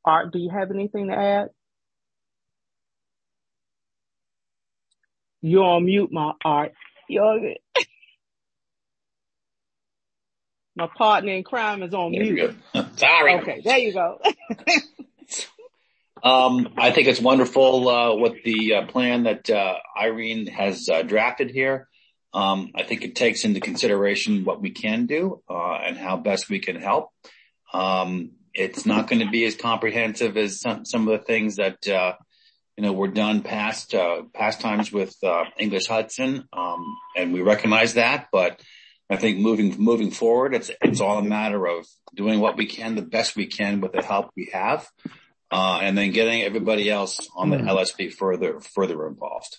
Art, do you have anything to add? You're on mute, my Art. My partner in crime is on mute. Sorry. Okay, there you go. I think it's wonderful with the plan that Irene has drafted here. I think it takes into consideration what we can do and how best we can help. It's not going to be as comprehensive as some of the things that were done past times with English Hudson, and we recognize that. But I think moving forward, it's all a matter of doing what we can, the best we can with the help we have, and then getting everybody else on the LSP further involved.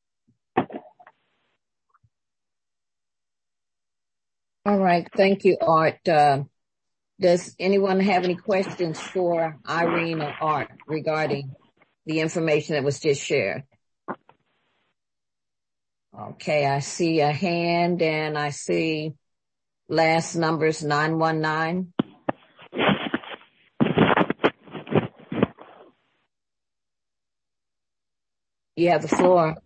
All right. Thank you, Art. Does anyone have any questions for Irene or Art regarding the information that was just shared? Okay, I see a hand and I see last numbers 919. You have the floor.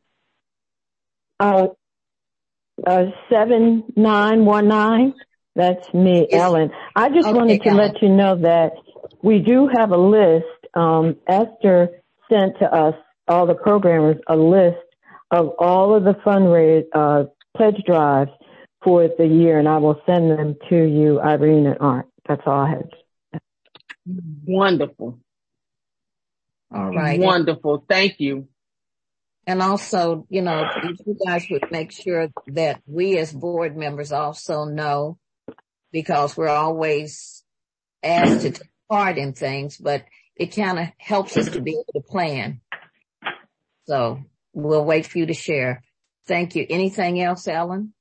7919. That's me, Yes. Ellen. I just wanted to Ellen. let you know that we do have a list. Esther sent to us, all the programmers, a list of all of the pledge drives for the year, and I will send them to you, Irene and Art. That's all I had. Wonderful. All right. Wonderful. Thank you. And also, if you guys would make sure that we as board members also know, because we're always asked to take part in things, but it kind of helps us to be able to plan. So we'll wait for you to share. Thank you. Anything else, Ellen?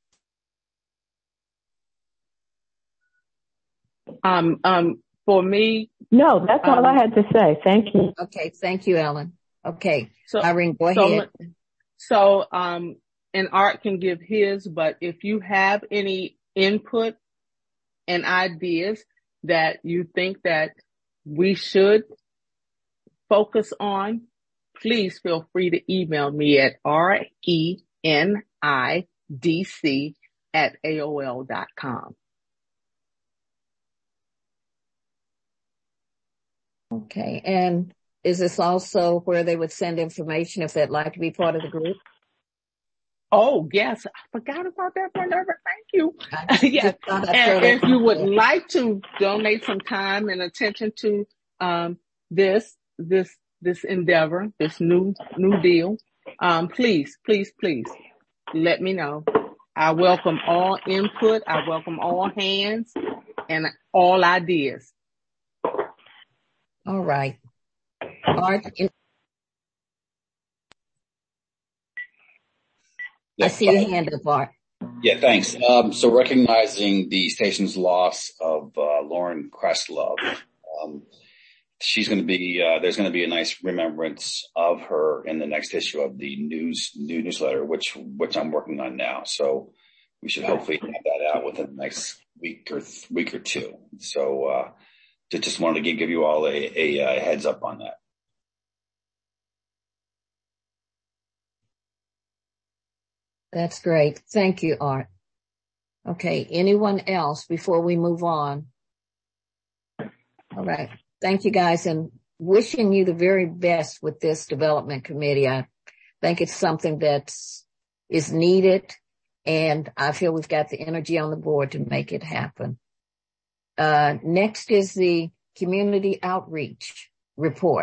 For me. No, that's all I had to say. Thank you. Okay. Thank you, Ellen. Okay. So, Irene, go ahead. And Art can give his, but if you have any input and ideas that you think that we should focus on, please feel free to email me at renidc@aol.com. Okay. And is this also where they would send information if they'd like to be part of the group? Oh, yes. I forgot about that one. Thank you. Yes. And if you would like to donate some time and attention to this endeavor, this new deal, please let me know. I welcome all input. I welcome all hands and all ideas. All right. Art, I see your hand up, Art. Yeah, thanks. So recognizing the station's loss of Lauren Kresslove, she's going to be there's going to be a nice remembrance of her in the next issue of the new newsletter, which I'm working on now. So we should hopefully have that out within the next week or two. So just wanted to give you all a heads up on that. That's great. Thank you, Art. Okay. Anyone else before we move on? All right. Thank you, guys, and wishing you the very best with this development committee. I think it's something that is needed, and I feel we've got the energy on the board to make it happen. Next is the community outreach report.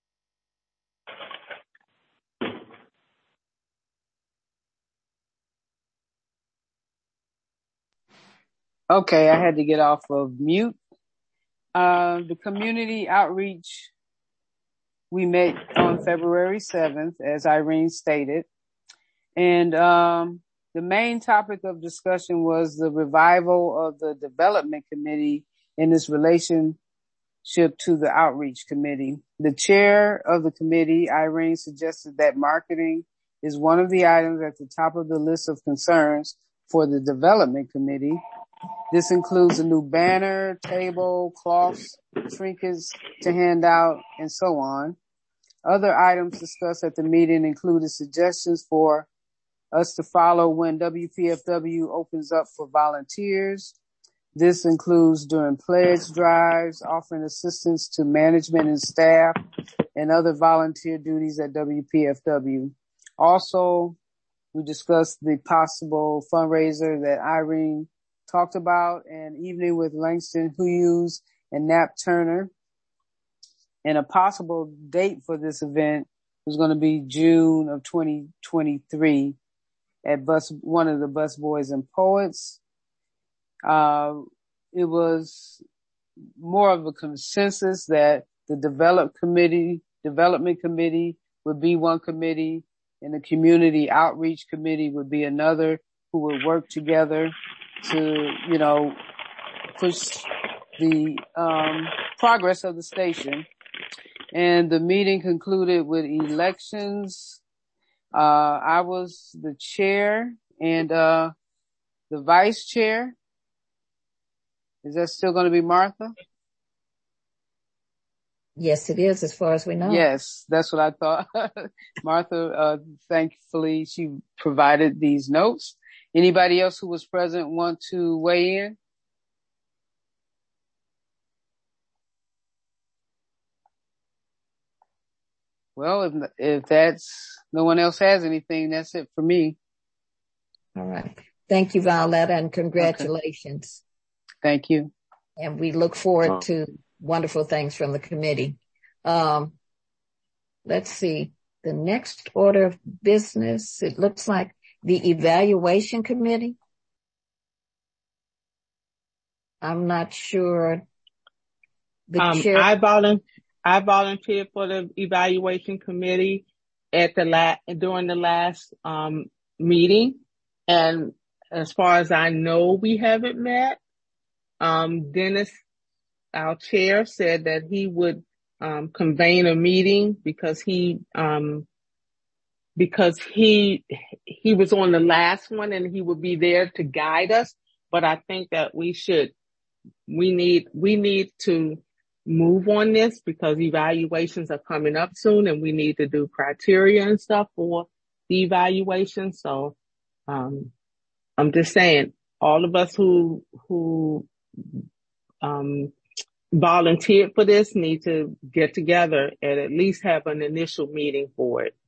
Okay, I had to get off of mute. The community outreach, we met on February 7th, as Irene stated. And the main topic of discussion was the revival of the development committee in its relationship to the outreach committee. The chair of the committee, Irene, suggested that marketing is one of the items at the top of the list of concerns for the development committee. This includes a new banner, table, cloths, trinkets to hand out, and so on. Other items discussed at the meeting included suggestions for us to follow when WPFW opens up for volunteers. This includes during pledge drives, offering assistance to management and staff, and other volunteer duties at WPFW. Also, we discussed the possible fundraiser that Irene talked about, an evening with Langston Hughes and Nat Turner. And a possible date for this event was going to be June of 2023 at one of the Busboys and Poets. It was more of a consensus that the development committee would be one committee and the community outreach committee would be another, who would work together to, push the progress of the station. And the meeting concluded with elections. I was the chair and the vice chair. Is that still going to be Martha? Yes, it is, as far as we know. Yes, that's what I thought. Martha, thankfully, she provided these notes. Anybody else who was present want to weigh in? Well, if that's no one else has anything, that's it for me. All right. Thank you, Violetta, and congratulations. Okay. Thank you. And we look forward to wonderful things from the committee. Let's see. The next order of business, it looks like the evaluation committee. I'm not sure. The chair. I volunteered for the evaluation committee during the last meeting, and as far as I know, we haven't met. Dennis, our chair, said that he would convene a meeting because he was on the last one and he would be there to guide us. But I think that we need to move on this because evaluations are coming up soon and we need to do criteria and stuff for the evaluation. So, I'm just saying all of us who volunteered for this need to get together and at least have an initial meeting for it.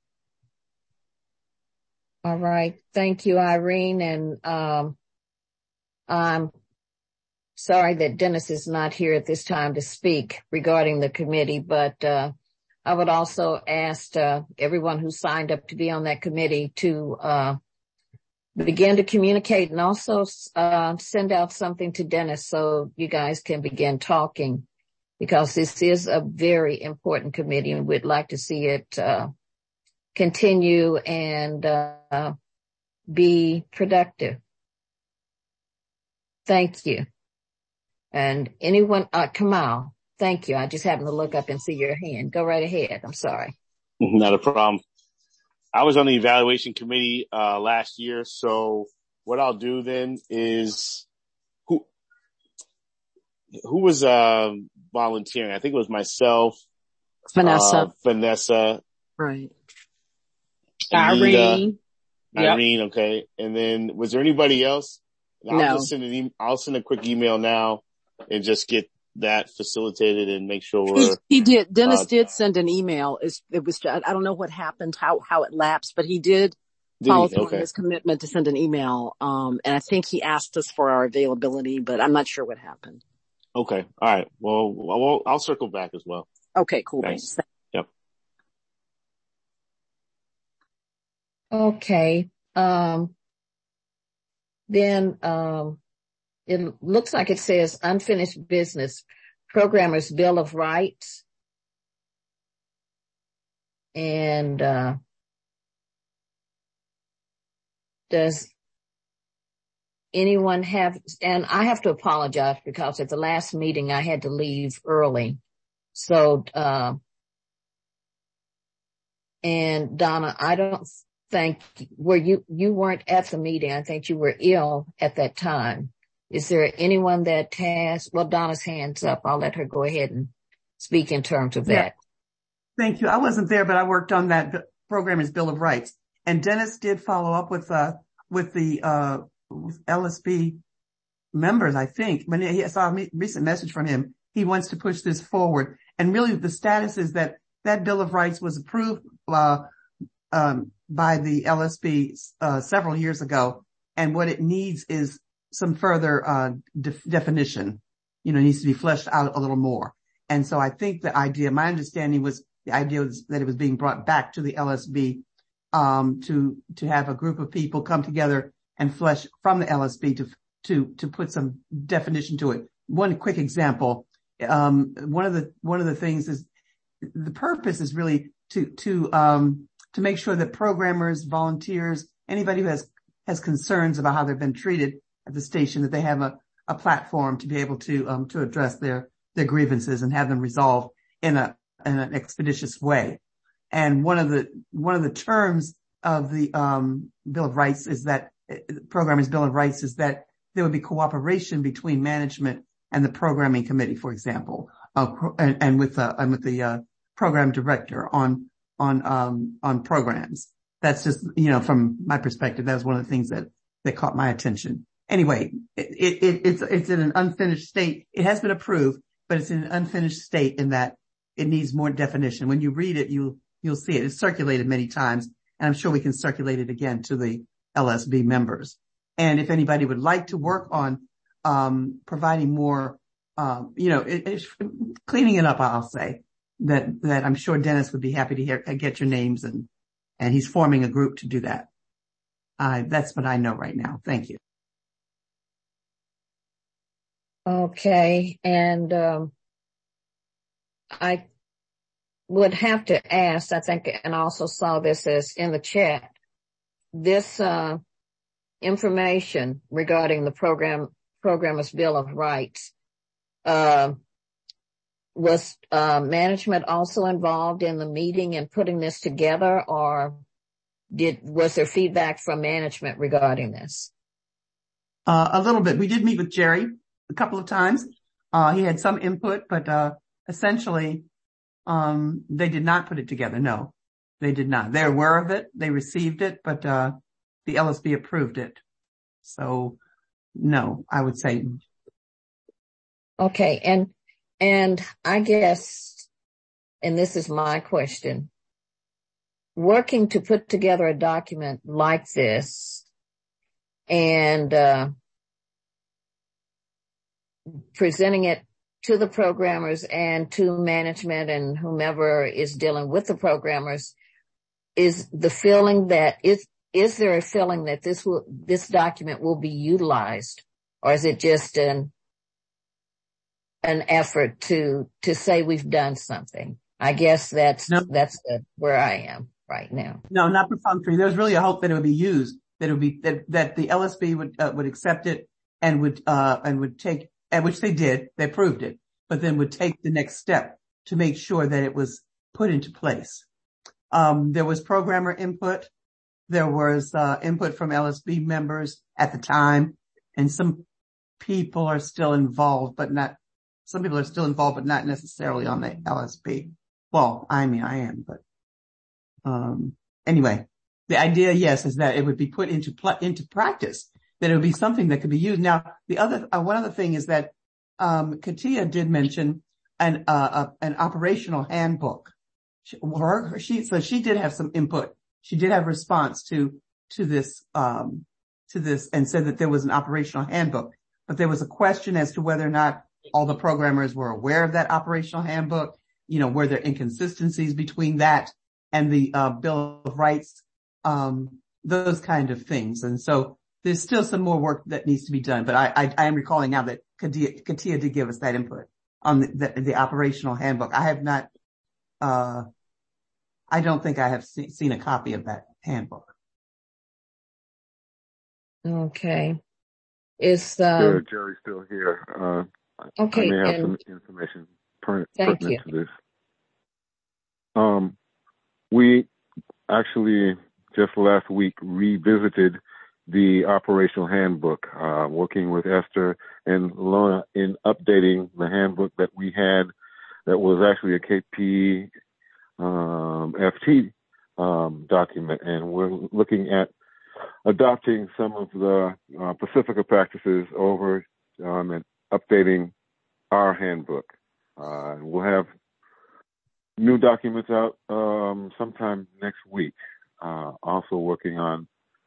All right. Thank you, Irene. And, I'm sorry that Dennis is not here at this time to speak regarding the committee, but I would also ask everyone who signed up to be on that committee to begin to communicate and also send out something to Dennis so you guys can begin talking, because this is a very important committee and we'd like to see it continue and be productive. Thank you. And anyone, Kamal, thank you. I just happened to look up and see your hand. Go right ahead. I'm sorry. Not a problem. I was on the evaluation committee last year, so what I'll do then is who was volunteering? I think it was myself, Vanessa, right? Irene. Irene, okay. And then was there anybody else? No. I'll send a quick email now and just get that facilitated and make sure he did. Dennis did send an email. It was I don't know what happened, how it lapsed, but he did follow through on his commitment to send an email. And I think he asked us for our availability, but I'm not sure what happened. Okay. All right. Well, I'll circle back as well. Okay, cool. Thanks. Yep. Okay. Then, it looks like it says unfinished business, programmer's Bill of Rights. And, does anyone have, and I have to apologize because at the last meeting I had to leave early. So, and Donna, I don't think you weren't at the meeting. I think you were ill at that time. Is there anyone that has, well, Donna's hand's up. I'll let her go ahead and speak in terms of that. Thank you. I wasn't there, but I worked on that Programmers Bill of Rights. And Dennis did follow up with the LSB members, I think. When I saw a recent message from him, he wants to push this forward. And really the status is that Bill of Rights was approved, by the LSB, several years ago. And what it needs is some further, definition, needs to be fleshed out a little more. And so I think my understanding was that it was being brought back to the LSB, to have a group of people come together and flesh from the LSB to put some definition to it. One quick example. One of the things is the purpose is really to make sure that programmers, volunteers, anybody who has concerns about how they've been treated at the station, that they have a platform to be able to address their grievances and have them resolved in an expeditious way. And one of the terms of the Bill of Rights is that Programmers Bill of Rights is that there would be cooperation between management and the programming committee, for example, and with the program director on programs. That's just, from my perspective, that was one of the things that caught my attention. Anyway, it's in an unfinished state. It has been approved, but it's in an unfinished state in that it needs more definition. When you read it, you'll see it. It's circulated many times, and I'm sure we can circulate it again to the LSB members. And if anybody would like to work on providing more, cleaning it up, I'll say that I'm sure Dennis would be happy to get your names, and he's forming a group to do that. That's what I know right now. Thank you. Okay. And, I would have to ask, I think, and I also saw this as in the chat, this, information regarding the Programmers Bill of Rights, was, management also involved in the meeting and putting this together, or was there feedback from management regarding this? A little bit. We did meet with Jerry a couple of times. He had some input, but, essentially, they did not put it together. No, they did not. They're aware of it. They received it, but, the LSB approved it. So no, I would say. Okay. And I guess, and this is my question, working to put together a document like this and, presenting it to the programmers and to management and whomever is dealing with the programmers, is the feeling that is there a feeling that this document will be utilized, or is it just an effort to say we've done something? I guess that's where I am right now. No, not perfunctory. There's really a hope that it would be used, that it would be that the LSB would accept it and would take, and which they did, they approved it, but then would take the next step to make sure that it was put into place. There was programmer input. There was input from LSB members at the time, and some people are still involved, but not necessarily on the LSB. Well, I mean, I am, but anyway, the idea, yes, is that it would be put into practice, that it would be something that could be used. Now, one other thing is that Katia did mention an operational handbook. So she did have some input. She did have response to this, and said that there was an operational handbook, but there was a question as to whether or not all the programmers were aware of that operational handbook. Were there inconsistencies between that and the, Bill of Rights, those kind of things. And so there's still some more work that needs to be done, but I am recalling now that Katia did give us that input on the operational handbook. I have not, I don't think I have seen a copy of that handbook. Okay. Jerry's still here. Okay. I may have some information pertinent to this. We actually just last week revisited the operational handbook, working with Esther and Lona in updating the handbook that we had that was actually a KP FT document. And we're looking at adopting some of the Pacifica practices over and updating our handbook. We'll have new documents out sometime next week. Also working on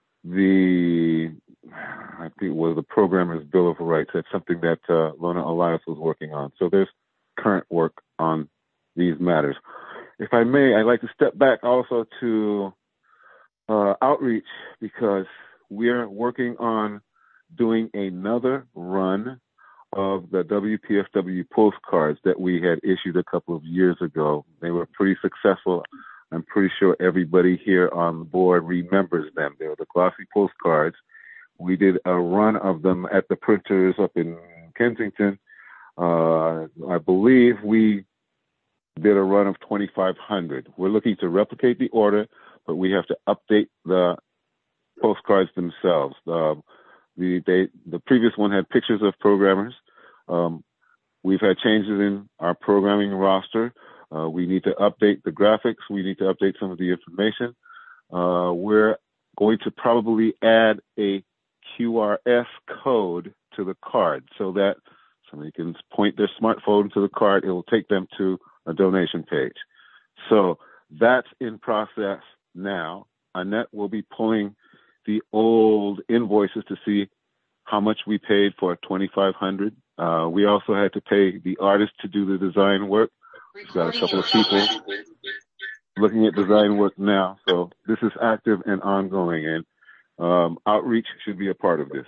I think it was the Programmer's Bill of Rights. That's something that Lona Elias was working on. So there's current work on these matters. If I may, I'd like to step back also to outreach, because we're working on doing another run of the WPFW postcards that we had issued a couple of years ago. They were pretty successful. I'm pretty sure everybody here on the board remembers them. They were the glossy postcards. We did a run of them at the printers up in Kensington. I believe we did a run of 2,500. We're looking to replicate the order, but we have to update the postcards themselves. The previous one had pictures of programmers. We've had changes in our programming roster. We need to update the graphics. We need to update some of the information. We're going to probably add a QRS code to the card so that somebody can point their smartphone to the card. It will take them to a donation page. So that's in process now. Annette will be pulling the old invoices to see how much we paid for 2,500. We also had to pay the artist to do the design work. We've got a couple of people looking at design work now. So this is active and ongoing, and outreach should be a part of this.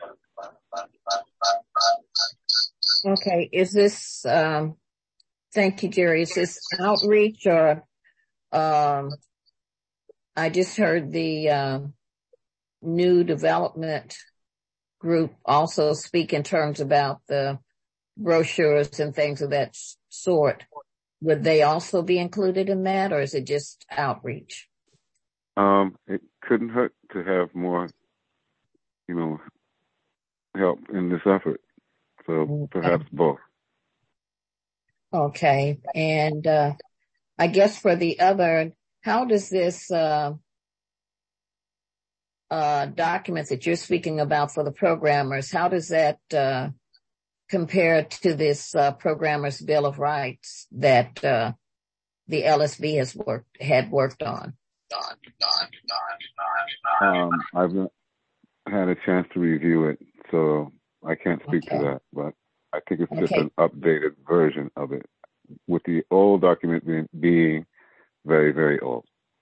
Okay. Is this, thank you, Jerry. Is this outreach or, I just heard the, new development group also speak in terms about the brochures and things of that sort. Would they also be included in that, or is it just outreach? It couldn't hurt to have more, help in this effort. So perhaps both. Okay. And, I guess for the other, how does this, documents that you're speaking about for the programmers, how does that, compare to this, Programmer's Bill of Rights that, the LSB had worked on? I've not had a chance to review it, so I can't speak to that, but I think it's just an updated version of it, with the old document being very, very old.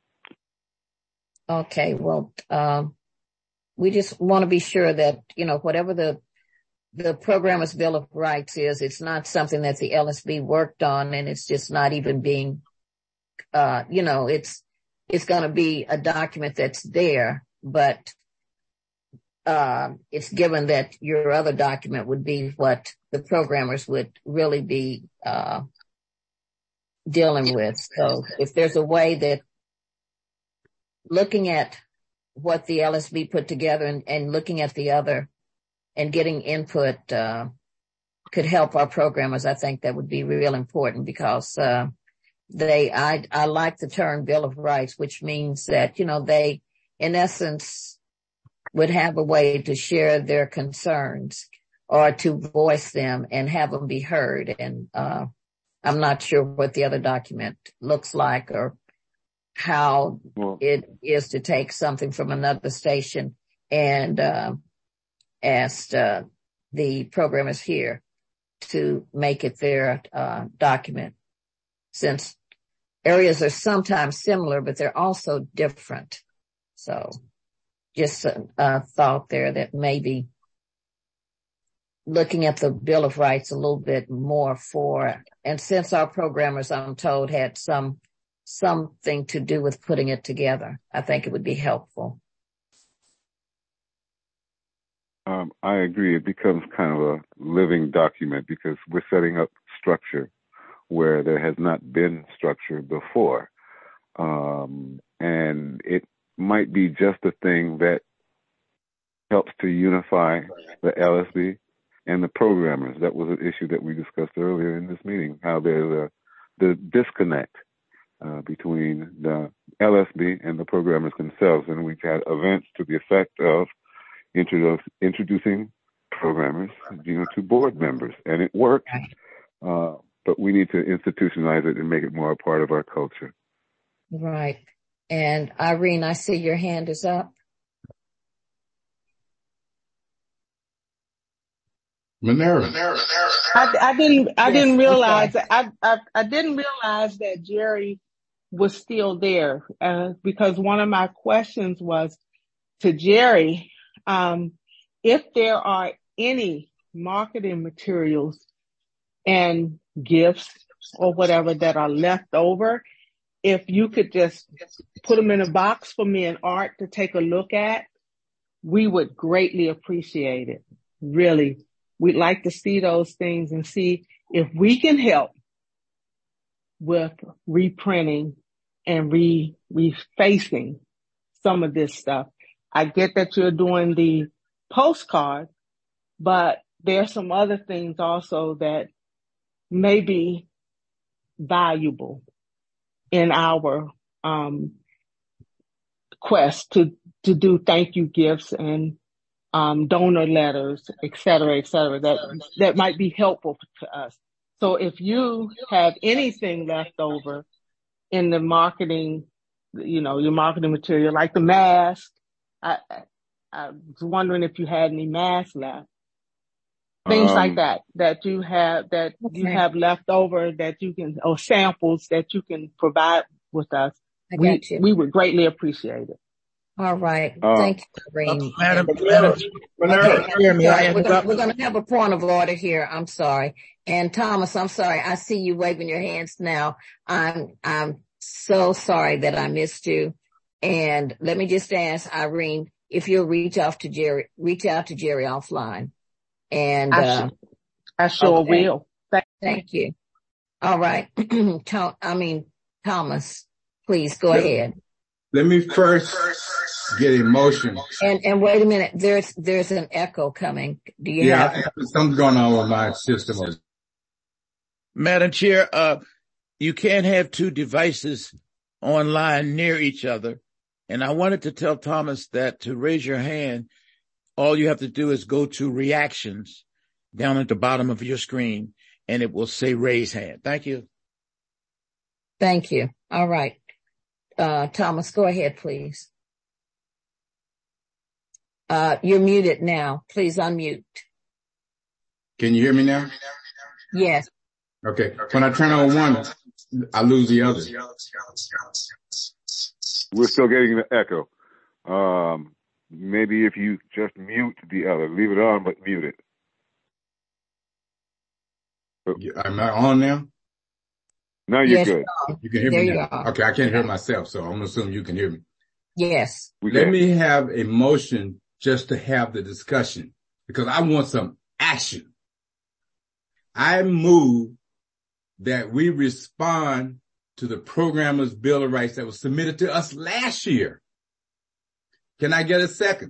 Okay. Well, we just want to be sure that, whatever the Programmer's Bill of Rights is, it's not something that the LSB worked on, and it's just not even being, it's going to be a document that's there, but, it's given that your other document would be what the programmers would really be, dealing with. So if there's a way that looking at what the LSB put together and looking at the other and getting input, could help our programmers, I think that would be real important, because, I like the term Bill of Rights, which means that, they, in essence, would have a way to share their concerns or to voice them and have them be heard. And, I'm not sure what the other document looks like or how it is to take something from another station and, ask, the programmers here to make it their, document, since areas are sometimes similar, but they're also different. So just a thought there that maybe looking at the Bill of Rights a little bit more and since our programmers, I'm told, had something to do with putting it together, I think it would be helpful. I agree. It becomes kind of a living document because we're setting up structure where there has not been structure before. And it might be just a thing that helps to unify the LSB and the programmers. That was an issue that we discussed earlier in this meeting, how there's the disconnect between the LSB and the programmers themselves. And we've had events to the effect of introducing programmers, to board members, and it worked. But we need to institutionalize it and make it more a part of our culture. Right. And Irene, I see your hand is up. Minerva. I didn't realize that Jerry was still there, because one of my questions was to Jerry, if there are any marketing materials and gifts or whatever that are left over, if you could just put them in a box for me and Art to take a look at, we would greatly appreciate it. Really. We'd like to see those things and see if we can help with reprinting and refacing some of this stuff. I get that you're doing the postcard, but there's some other things also that may be valuable in our quest to do thank you gifts and donor letters, et cetera, that might be helpful to us. So if you have anything left over in the marketing, your marketing material, like the mask, I was wondering if you had any masks left. Things like that you have left over that you can, or samples that you can provide with us. We would greatly appreciate it. All right. Thank you, Irene. Madam, we're going to have a point of order here. I'm sorry. And Thomas, I'm sorry. I see you waving your hands now. I'm so sorry that I missed you. And let me just ask Irene, if you'll reach out to Jerry offline. And I sure will. Thank you. All right. Thomas, please go ahead. Let me first get emotional. And wait a minute, there's an echo coming. Do you have something's going on with my system? Madam Chair, you can't have two devices online near each other. And I wanted to tell Thomas that to raise your hand, all you have to do is go to reactions down at the bottom of your screen, and it will say raise hand. Thank you. Thank you. All right. Thomas, go ahead, please. You're muted now. Please unmute. Can you hear me now? Yes. Okay. When I turn on one, I lose the other. We're still getting the echo. Maybe if you just mute the other, leave it on, but mute it. Am I on now? No, you're good. You can hear me now. Okay, I can't hear myself, so I'm going to assume you can hear me. Yes. Let me have a motion just to have the discussion, because I want some action. I move that we respond to the Programmer's Bill of Rights that was submitted to us last year. Can I get a second?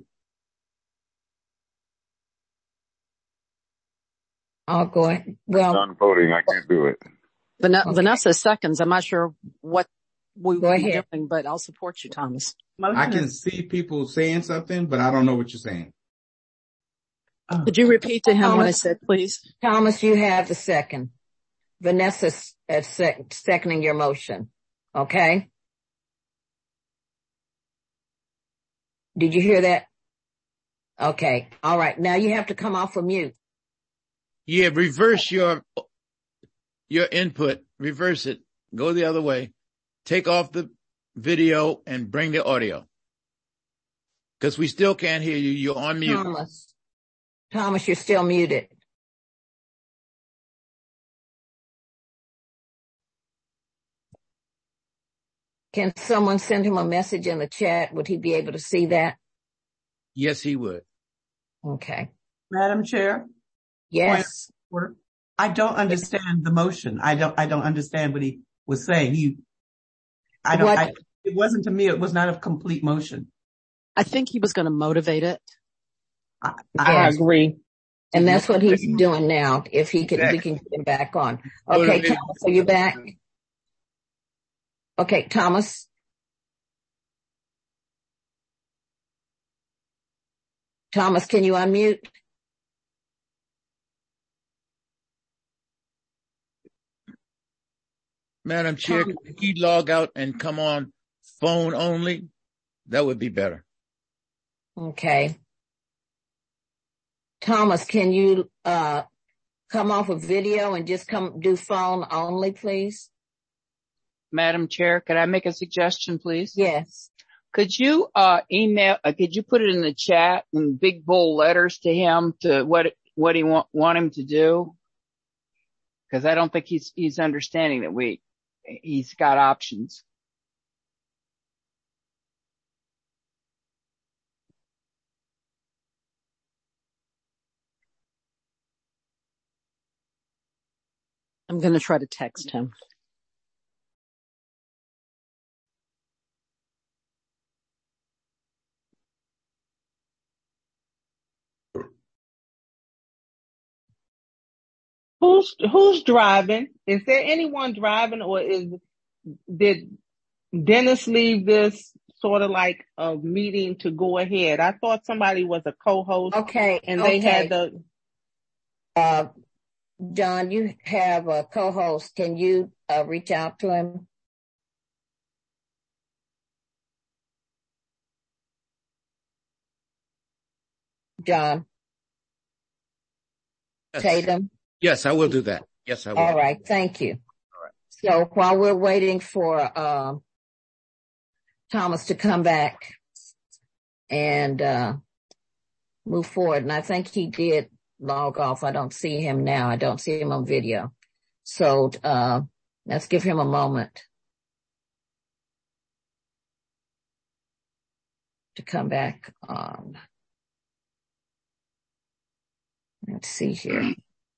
I'll go ahead. Well, I'm done voting. I can't do it. Vanessa seconds. I'm not sure what we go were ahead. doing, but I'll support you, Thomas. I can see people saying something, but I don't know what you're saying. Could you repeat to him what I said, please? Thomas, you have the second. Vanessa's seconding your motion. Okay? Did you hear that? Okay. All right. Now you have to come off of mute. Yeah, reverse your input. Reverse it. Go the other way. Take off the video and bring the audio. Because we still can't hear you. You're on mute. Thomas, you're still muted. Can someone send him a message in the chat? Would he be able to see that? Yes, he would. Okay. Madam Chair? Yes. I don't understand the motion. I don't understand what he was saying. It wasn't to me. It was not a complete motion. I think he was going to motivate it. I agree. And that's what he's doing now. If he can, we can get him back on. Okay, Thomas, are you back? Okay, Thomas. Thomas, can you unmute? Madam Chair, can he log out and come on phone only? That would be better. Okay. Thomas, can you come off of video and just come do phone only, please? Madam Chair, could I make a suggestion, please? Yes. Could you could you put it in the chat in big bold letters to him to what he want him to do? Because I don't think he's understanding that he's got options. I'm going to try to text him. Who's driving? Is there anyone driving, or did Dennis leave this sort of like a meeting to go ahead? I thought somebody was a co-host. Okay. And they had John, you have a co-host. Can you reach out to him? John. Yes. Tatum. Yes, I will do that. Yes, I will. All right. Thank you. All right. So while we're waiting for Thomas to come back and move forward, and I think he did log off. I don't see him now. I don't see him on video. So let's give him a moment to come back on. Let's see here.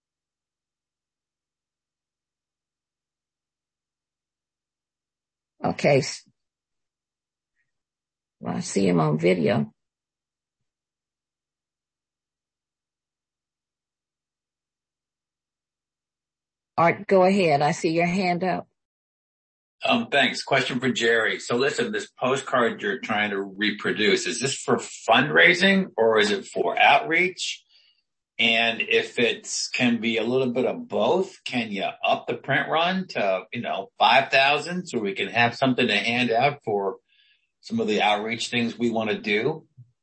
Okay. Well, I see him on video. Art, go ahead. I see your hand up. Thanks. Question for Jerry. So listen, this postcard you're trying to reproduce, is this for fundraising or is it for outreach? And if can be a little bit of both, can you up the print run to, 5,000 so we can have something to hand out for some of the outreach things we want to do?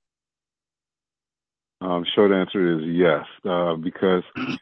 Short answer is yes, because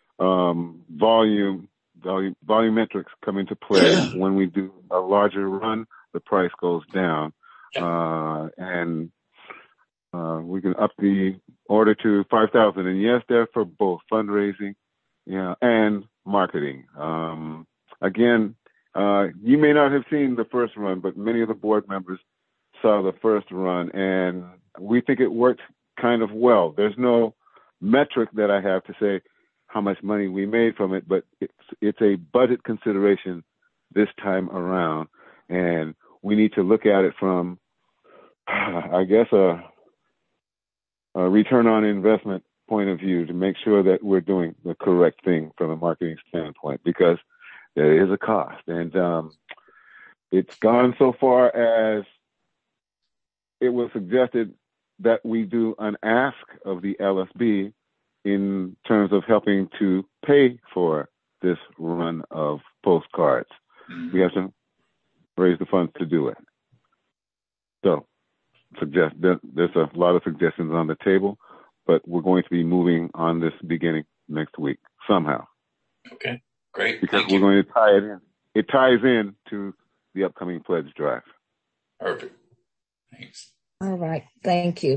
volumetrics come into play. When we do a larger run, the price goes down, and we can up the order to 5,000. And yes, they're for both fundraising, and marketing. Again, you may not have seen the first run, but many of the board members saw the first run, and we think it worked kind of well. There's no metric that I have to say how much money we made from it, but it's a budget consideration this time around, and we need to look at it from, I guess, a return on investment point of view to make sure that we're doing the correct thing from a marketing standpoint, because there is a cost, and it's gone so far as it was suggested that we do an ask of the LSB in terms of helping to pay for this run of postcards. We have to raise the funds to do it. So there's a lot of suggestions on the table, but we're going to be moving on this beginning next week somehow. Okay, great. Because we're going to tie it in. It ties in to the upcoming pledge drive. Perfect. Thanks. All right. Thank you.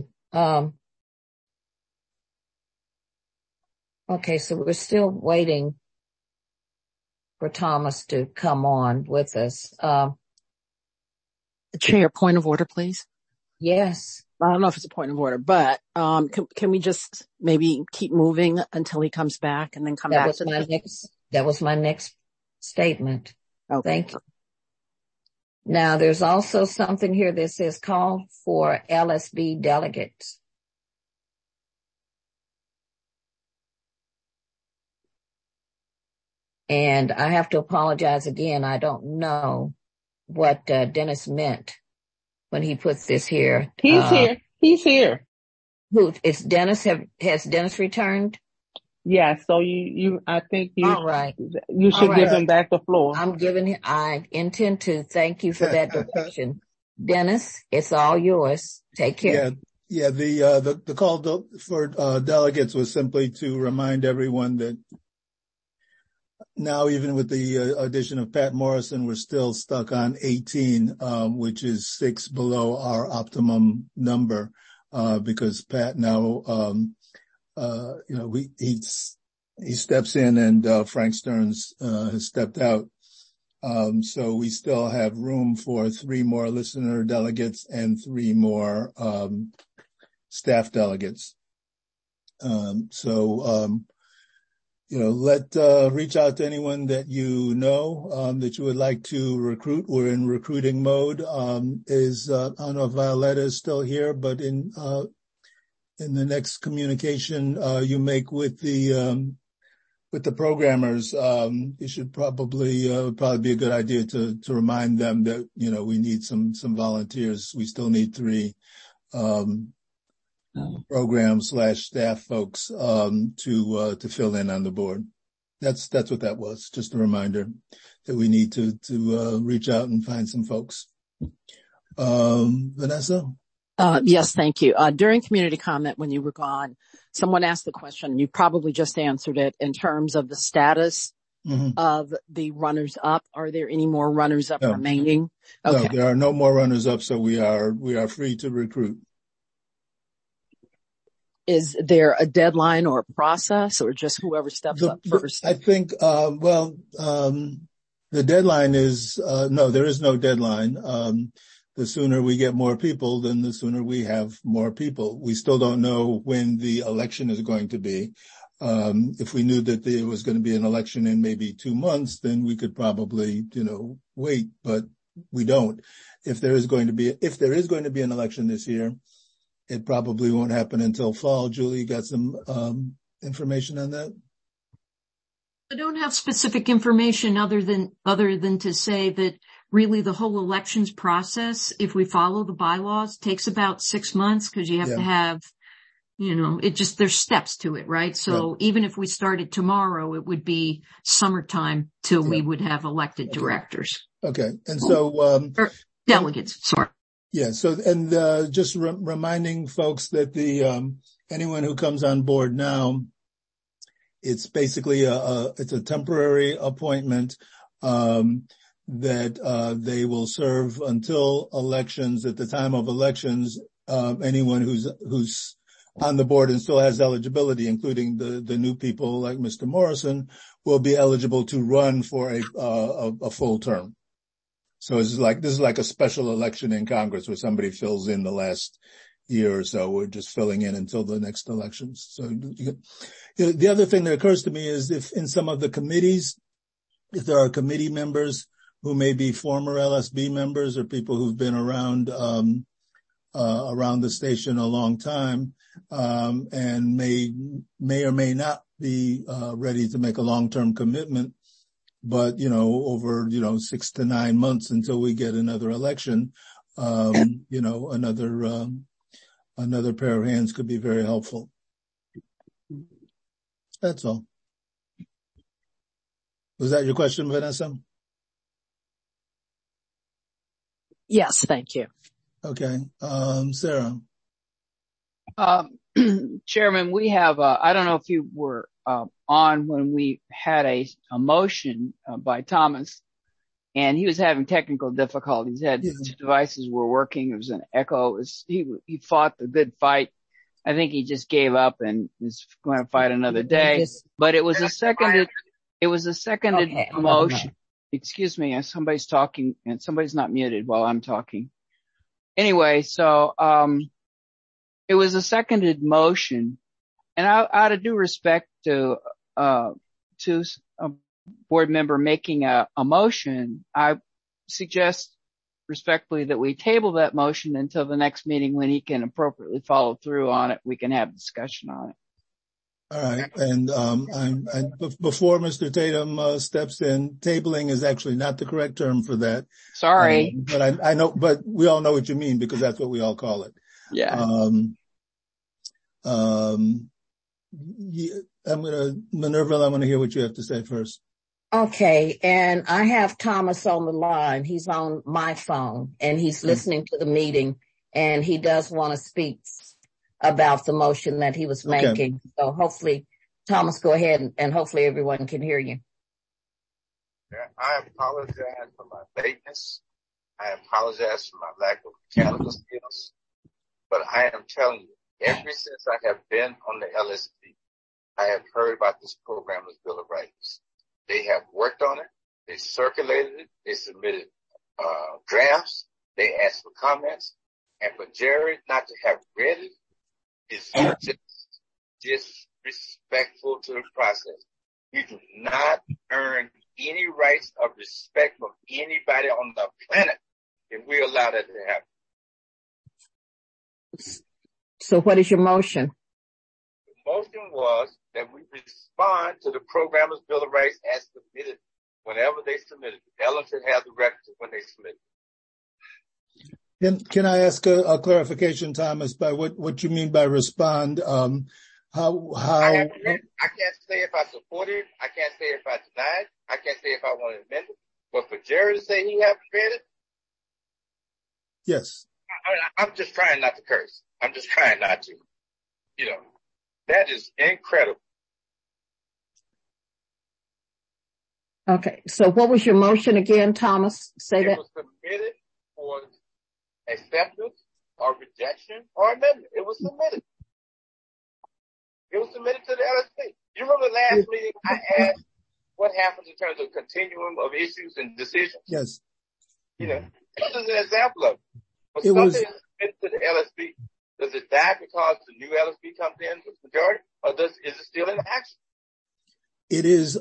Okay, so we're still waiting for Thomas to come on with us. Chair, point of order, please. Yes. I don't know if it's a point of order, but can we just maybe keep moving until he comes back and then come back to that was my next statement. Okay. Thank you. Now, there's also something here that says call for LSB delegates. And I have to apologize again. I don't know what Dennis meant when he puts this here. He's here. He's here. Who is Dennis? Has Dennis returned? Yeah. So I think you. All right. You should give him back the floor. I intend to. Thank you for that direction. Dennis, it's all yours. Take care. Yeah. The call for delegates was simply to remind everyone that now, even with the addition of Pat Morrison, we're still stuck on 18, which is 6 below our optimum number, because Pat now, he steps in and Frank Stearns has stepped out. So we still have room for 3 more listener delegates and 3 more staff delegates. Reach out to anyone that you know that you would like to recruit. We're in recruiting mode. I don't know if Violetta is still here, but in the next communication you make with the programmers, you should probably be a good idea to remind them that we need some volunteers. We still need 3 program/staff folks to fill in on the board. That's what that was. Just a reminder that we need to reach out and find some folks. Vanessa? Yes, thank you. During community comment when you were gone, someone asked the question, you probably just answered it, in terms of the status of the runners up. Are there any more runners up remaining? Okay. No, there are no more runners up, so we are free to recruit. Is there a deadline or a process, or just whoever steps up first? I think, the deadline is, no, there is no deadline. The sooner we get more people, then the sooner we have more people. We still don't know when the election is going to be. If we knew that there was going to be an election in maybe 2 months, then we could probably, wait, but we don't. If there is going to be an election this year, it probably won't happen until fall. Julie, you got some information on that? I don't have specific information other than to say that really the whole elections process, if we follow the bylaws, takes about 6 months, because you have to have, there's steps to it, right? So even if we started tomorrow, it would be summertime till we would have elected directors. Okay. And so, delegates, sorry. Yeah. So, and just reminding folks that anyone who comes on board now, it's basically it's a temporary appointment that they will serve until elections. At the time of elections, anyone who's on the board and still has eligibility, including the new people like Mr. Morrison, will be eligible to run for a full term. So this is like a special election in Congress where somebody fills in the last year or so. We're just filling in until the next elections. So the other thing that occurs to me is if in some of the committees, if there are committee members who may be former LSB members or people who've been around the station a long time, and may or may not be ready to make a long-term commitment, but, over, 6 to 9 months until we get another election, another pair of hands could be very helpful. That's all. Was that your question, Vanessa? Yes, thank you. Okay. Sarah. Chairman, we have, I don't know if you were on when we had a motion by Thomas, and he was having technical difficulties. His devices were working. It was an echo. He fought the good fight. I think he just gave up and is going to fight another day. But it was a seconded motion. Excuse me, somebody's talking and somebody's not muted while I'm talking. Anyway, so it was a seconded motion, and out of due respect to a board member making a motion, I suggest respectfully that we table that motion until the next meeting when he can appropriately follow through on it. We can have discussion on it. All right. And before Mr. Tatum steps in, tabling is actually not the correct term for that. Sorry. But I know, but we all know what you mean because that's what we all call it. Yeah. Minerva, I want to hear what you have to say first. Okay. And I have Thomas on the line. He's on my phone and he's listening to the meeting and he does want to speak about the motion that he was making. Okay. So hopefully, Thomas, go ahead and hopefully everyone can hear you. I apologize for my lateness. I apologize for my lack of mechanical skills. But I am telling you, ever since I have been on the LSB, I have heard about this Programmer's Bill of Rights. They have worked on it. They circulated it. They submitted drafts. They asked for comments. And for Jerry not to have read it is just disrespectful to the process. You do not earn any rights of respect from anybody on the planet if we allow that to happen. So what is your motion? The motion was that we respond to the Programmer's Bill of Rights as submitted whenever they submitted it. Ellen should have the records when they submitted it. Can I ask a clarification, Thomas, by what you mean by respond? I can't say if I support it. I can't say if I deny it. I can't say if I want to amend it. But for Jerry to say he hasn't read it? Yes. I'm just trying not to curse. I'm just trying not to. That is incredible. Okay. So what was your motion again, Thomas? Say that. It was submitted for acceptance or rejection or amendment. It was submitted. It was submitted to the LSB. You remember the last meeting I asked what happens in terms of continuum of issues and decisions? Yes. This is an example of it. But something is submitted to the LSB. Does it die because the new LSB comes in with majority, or is it still in action? It is.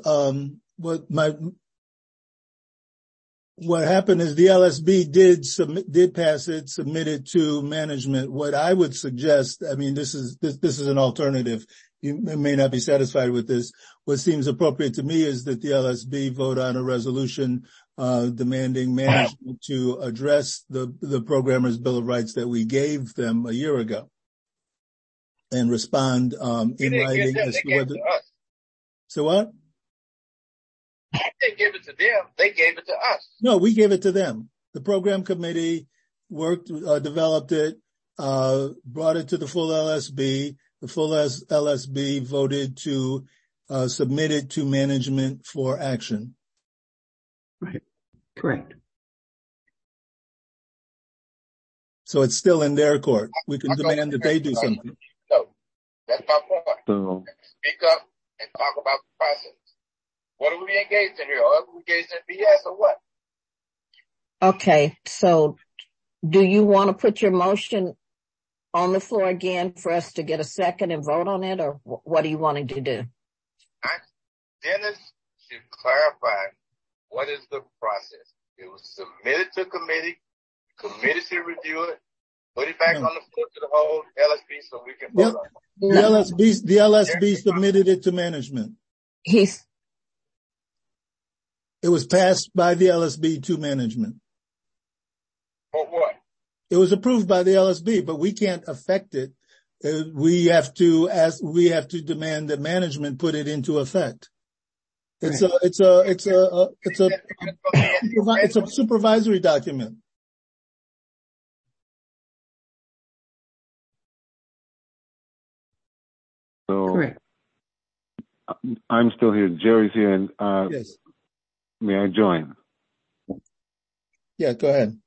What happened is the LSB did pass it, submitted to management. What I would suggest, this is an alternative. You may not be satisfied with this. What seems appropriate to me is that the LSB vote on a resolution demanding management to address the Programmer's Bill of Rights that we gave them a year ago and respond in writing as to whether. So what? They didn't give it to them. They gave it to us. No, we gave it to them. The program committee developed it, brought it to the full LSB. The full LSB voted to submit it to management for action. Right. Correct. So it's still in their court. We can demand that they do something. No, that's my point. Speak up and talk about the process. What are we engaged in here? Are we engaged in BS or what? Okay, so do you want to put your motion on the floor again for us to get a second and vote on it, or what are you wanting to do? Dennis should clarify what is the process. It was submitted to committee. Committee should review it, put it back on the floor to the whole LSB so we can vote on it. The LSB submitted it to management. It was passed by the LSB to management. For what? It was approved by the LSB, but we can't affect it. We have to demand that management put it into effect. It's a supervisory document. So correct. I'm still here. Jerry's here, and yes. May I join? Yeah, go ahead.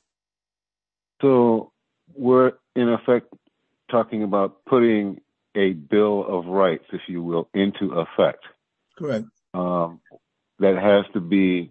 So we're in effect talking about putting a Bill of Rights, if you will, into effect. Correct. That has to be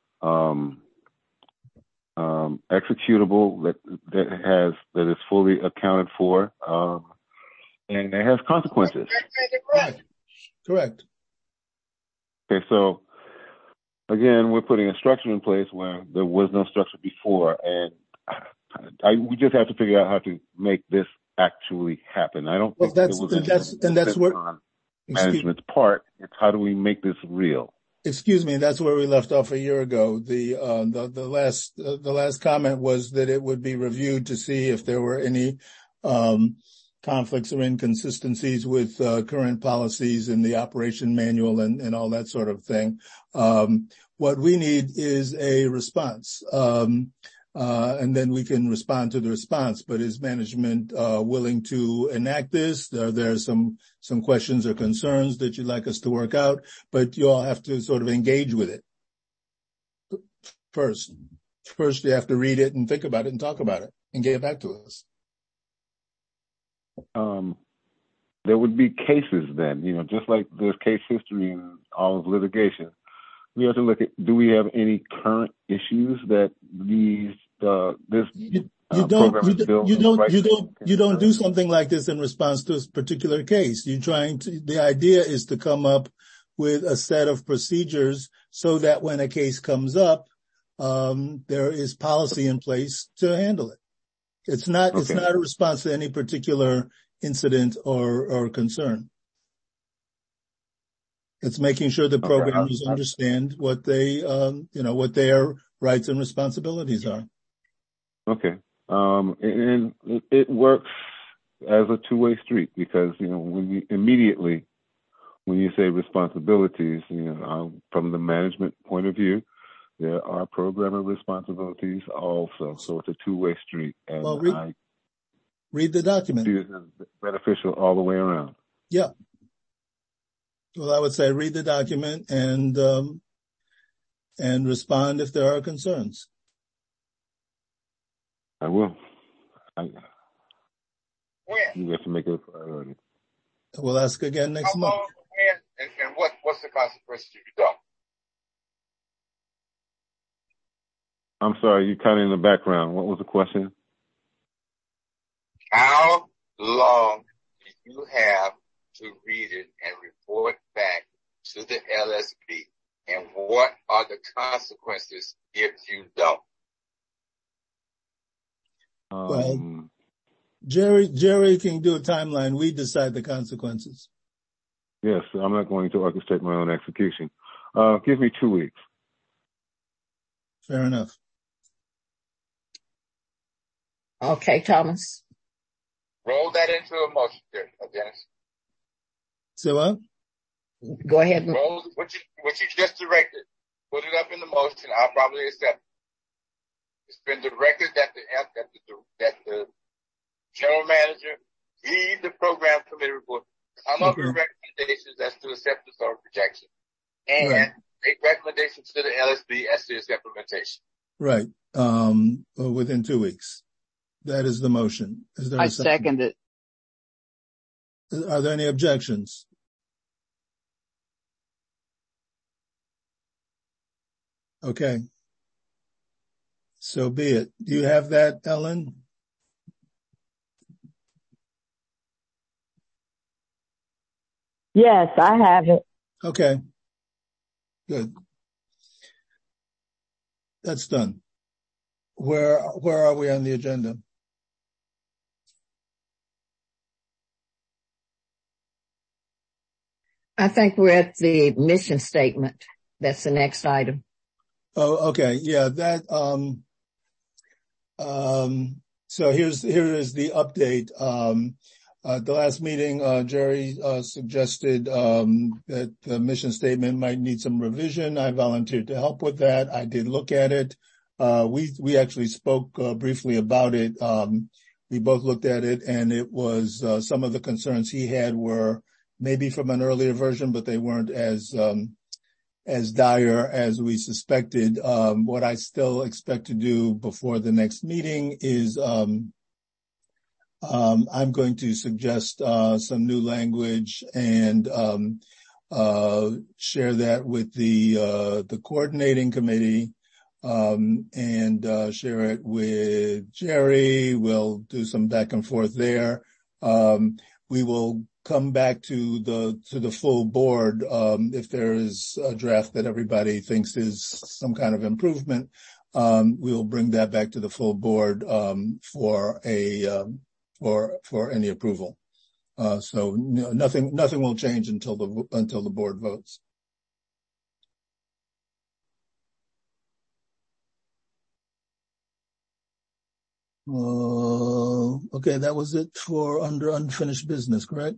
executable, that is fully accounted for, and it has consequences. Correct. Okay, so again, we're putting a structure in place where there was no structure before, and we just have to figure out how to make this actually happen. I don't think management's part. It's how do we make this real? Excuse me. That's where we left off a year ago. The last comment was that it would be reviewed to see if there were any, conflicts or inconsistencies with, current policies in the operation manual and all that sort of thing. What we need is a response. And then we can respond to the response. But is management willing to enact this? Are there some questions or concerns that you'd like us to work out? But you all have to sort of engage with it first. First, you have to read it and think about it and talk about it and get back to us. There would be cases then, just like there's case history in all of litigation. We have to look at, do we have any current issues that you don't do something like this in response to a particular case. The idea is to come up with a set of procedures so that when a case comes up, there is policy in place to handle it. It's not a response to any particular incident or concern. It's making sure the programmers understand what what their rights and responsibilities are. Okay. And it works as a two-way street because, when you say responsibilities, from the management point of view, there are programmer responsibilities also. So it's a two-way street. And read the document. It's beneficial all the way around. Yeah. Well, I would say read the document and respond if there are concerns. I will. You have to make it a priority. We'll ask again next month. And what's the consequences if you don't? I'm sorry, you're kind of in the background. What was the question? How long do you have to read it and report back to the LSB? And what are the consequences if you don't? Well, Jerry can do a timeline. We decide the consequences. Yes, I'm not going to orchestrate my own execution. Give me 2 weeks. Fair enough. Okay, Thomas. Roll that into a motion, Dennis. So what? Go ahead. Roll what you just directed. Put it up in the motion. I'll probably accept it. It's been directed that the general manager lead the program committee report, come up with recommendations as to acceptance or rejection, and make recommendations to the LSB as to its implementation. Right. Within 2 weeks. That is the motion. Is there I second it. Are there any objections? Okay. So be it. Do you have that, Ellen? Yes, I have it. Okay. Good. That's done. Where are we on the agenda? I think we're at the mission statement. That's the next item. Oh, okay. Yeah, that, so here is the update. The last meeting, Jerry, suggested, that the mission statement might need some revision. I volunteered to help with that. I did look at it. We actually spoke, briefly about it. We both looked at it and it was, some of the concerns he had were maybe from an earlier version, but they weren't as dire as we suspected. What I still expect to do before the next meeting is, I'm going to suggest, some new language and, share that with the coordinating committee, and, share it with Jerry. We'll do some back and forth there. We will come back to the full board, if there is a draft that everybody thinks is some kind of improvement. We will bring that back to the full board, for any approval. So nothing will change until the board votes. Okay, that was it for under unfinished business, correct?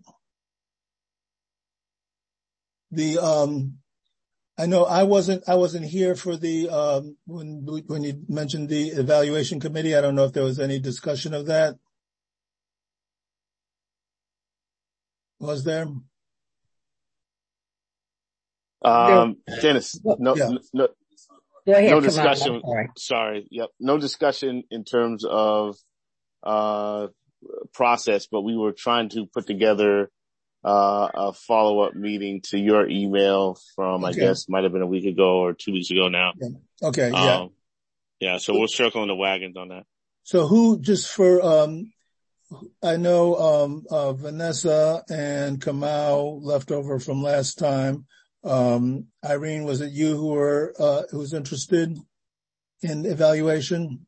I know I wasn't here for the, when you mentioned the evaluation committee. I don't know if there was any discussion of that. Was there? Dennis, no discussion. Sorry. Yep. No discussion in terms of, process, but we were trying to put together a follow-up meeting to your email from, I guess, might have been a week ago or 2 weeks ago now. Okay. Yeah. Yeah. So we're circling the wagons on that. So who, just for, I know, Vanessa and Kamau left over from last time. Irene, was it you who was interested in evaluation?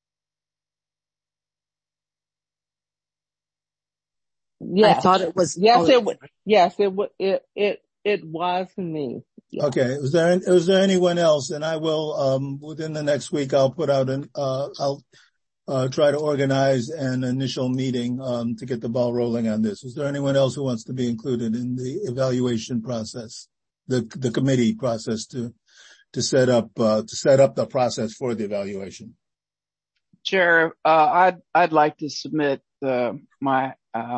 Yes. I thought it was. Yes, it was me. Yeah. Okay. Was there anyone else? And I will, within the next week, I'll put out I'll try to organize an initial meeting, to get the ball rolling on this. Is there anyone else who wants to be included in the evaluation process, the committee process to set up the process for the evaluation? Chair, I'd like to submit my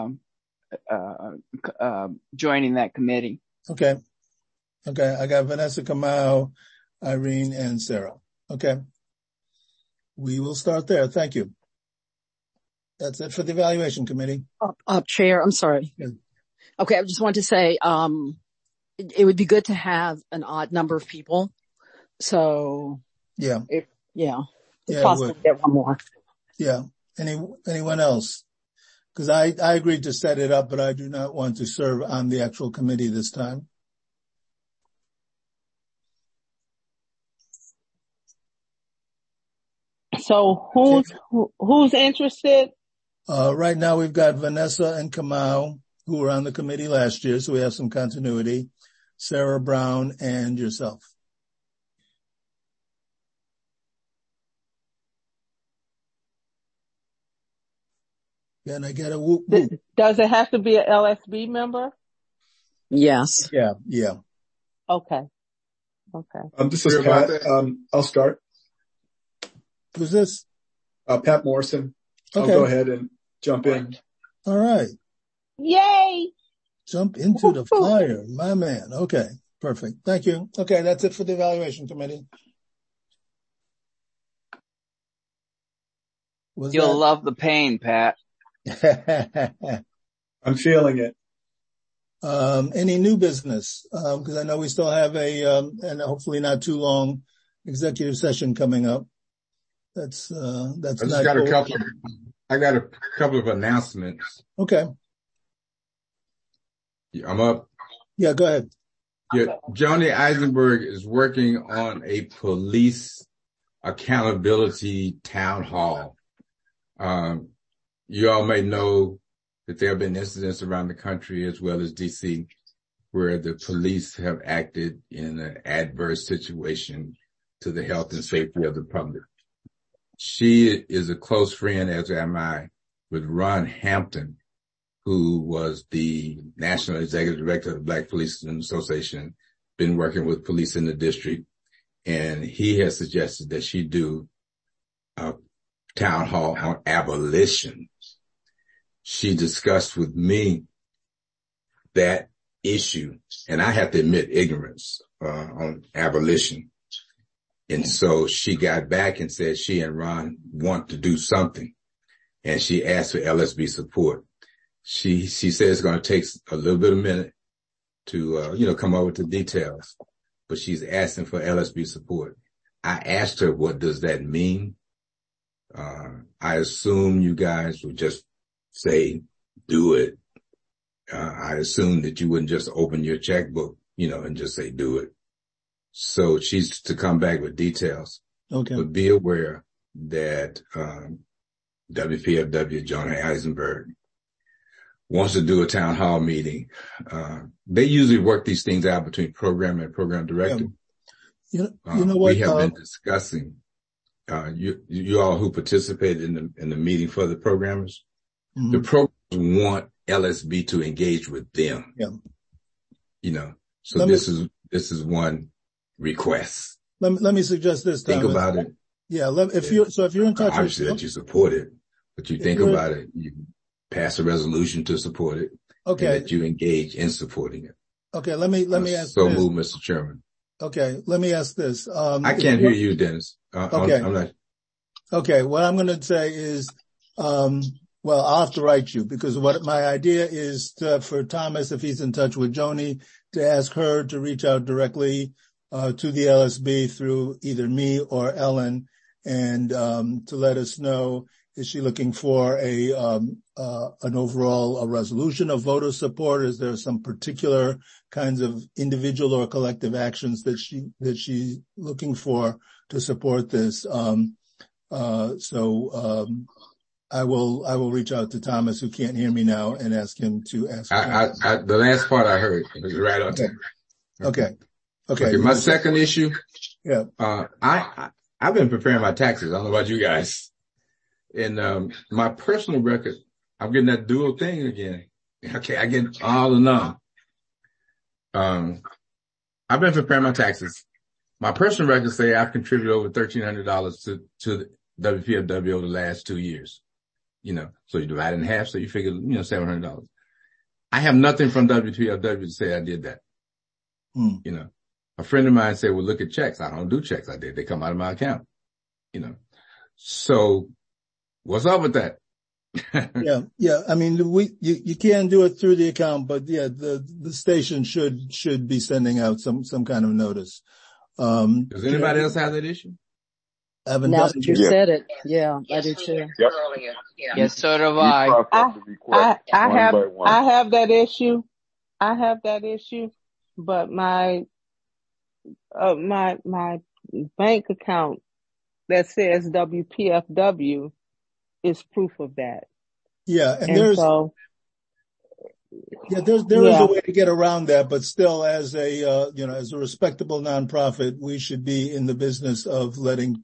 joining that committee. Okay. I got Vanessa, Kamau, Irene, and Sarah. Okay. We will start there. Thank you. That's it for the evaluation committee. Chair, I'm sorry. Yeah. Okay. I just wanted to say, it would be good to have an odd number of people. So. Yeah. It's possible to get one more. Yeah. Anyone else? Because I agreed to set it up, but I do not want to serve on the actual committee this time. So who's interested? Right now we've got Vanessa and Kamau, who were on the committee last year, so we have some continuity. Sarah Brown and yourself. Can I get a whoop whoop? Does it have to be an LSB member? Yes. Yeah. Okay. This is Pat. I'll start. Who's this? Pat Morrison. Okay. I'll go ahead and jump in. All right. Yay! Jump into the fire, my man. Okay. Perfect. Thank you. Okay. That's it for the evaluation committee. You'll love the pain, Pat. I'm feeling it. Any new business? Because I know we still have and hopefully not too long, executive session coming up. That's I got a couple of announcements. Okay. I'm up. Yeah, go ahead. Yeah, Johnny Eisenberg is working on a police accountability town hall. You all may know that there have been incidents around the country as well as DC where the police have acted in an adverse situation to the health and safety of the public. She is a close friend, as am I, with Ron Hampton, who was the National Executive Director of the Black Police Association, been working with police in the district, and he has suggested that she do a town hall on abolition. She discussed with me that issue, and I have to admit ignorance on abolition. And so she got back and said she and Ron want to do something, and she asked for LSB support. She says it's going to take a little bit of a minute to, come up with the details, but she's asking for LSB support. I asked her, what does that mean? I assume you guys would just say, do it. I assume that you wouldn't just open your checkbook, and just say, do it. So she's to come back with details. Okay. But be aware that, WPFW, Johnny Eisenberg, wants to do a town hall meeting. They usually work these things out between program and program director. You know what? We have been discussing, you all who participated in the meeting for the programmers, the programs want LSB to engage with them. Yeah. You know, so this is one request. Let me suggest this, Thomas. Think about it. Yeah. If you're in touch obviously that you support it, but you think about it, you pass a resolution to support it. Okay. And that you engage in supporting it. Okay. Let me ask so this. Move, Mr. Chairman. Okay. Let me ask this. I can't hear you, Dennis. Okay. I'm not. Okay. What I'm going to say is, well, I'll have to write you because what my idea is for Thomas, if he's in touch with Joni, to ask her to reach out directly to the LSB through either me or Ellen, and to let us know, is she looking for an overall resolution of voter support? Is there some particular kinds of individual or collective actions that she's looking for to support this? I will reach out to Thomas, who can't hear me now, and ask him to ask. The last part I heard was right on time. Okay. My second issue. Yeah. I've been preparing my taxes. I don't know about you guys. And, my personal record, I'm getting that dual thing again. Okay. I get all or none. I've been preparing my taxes. My personal records say I've contributed over $1,300 to the WPFW over the last 2 years. You know, so you divide it in half, so you figure, $700. I have nothing from WPFW to say I did that. You know, a friend of mine said, well, look at checks. I don't do checks. They come out of my account, So what's up with that? Yeah. I mean, you can do it through the account, but yeah, the station should be sending out some kind of notice. Does anybody else have that issue? Now that you said it, yeah, I do too. Yep. Yes, so do I. I have that issue. But my bank account that says WPFW is proof of that. Yeah, and there's a way to get around that, but still, as a respectable nonprofit, we should be in the business of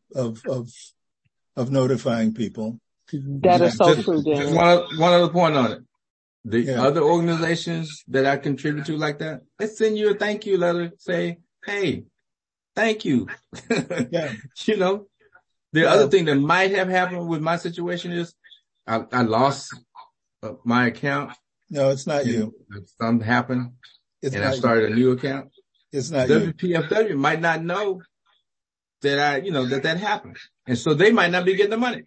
notifying people. That is so true, Dan. Just one other point on it. The other organizations that I contribute to like that, they send you a thank you letter, say, hey, thank you. Yeah. The other thing that might have happened with my situation is I lost my account. No, it's not you. Something happened and I started a new account. It's not you. WPFW might not know that that happened. And so they might not be getting the money.